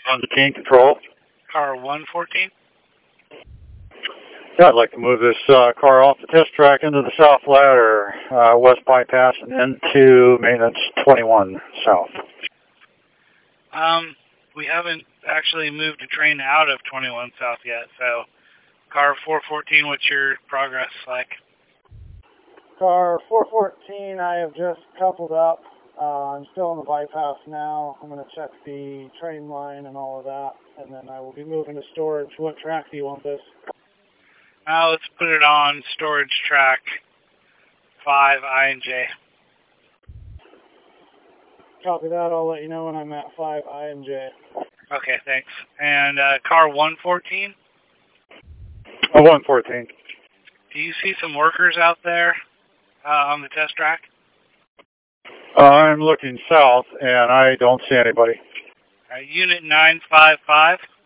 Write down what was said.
On the team control. Car 114? Yeah, I'd like to move this car off the test track into the south ladder, west bypass, and into maintenance 21 south. We haven't actually moved a train out of 21 south yet, so car 414, what's your progress like? Car 414, I have just coupled up. I'm still on the bypass now. I'm going to check the train line and all of that, and then I will be moving to storage. What track do you want this? Let's put it on storage track 5 I&J. Copy that. I'll let you know when I'm at 5 I&J. Okay, thanks. And car 114? 114. Do you see some workers out there on the test track? I'm looking south, and I don't see anybody. Unit 955.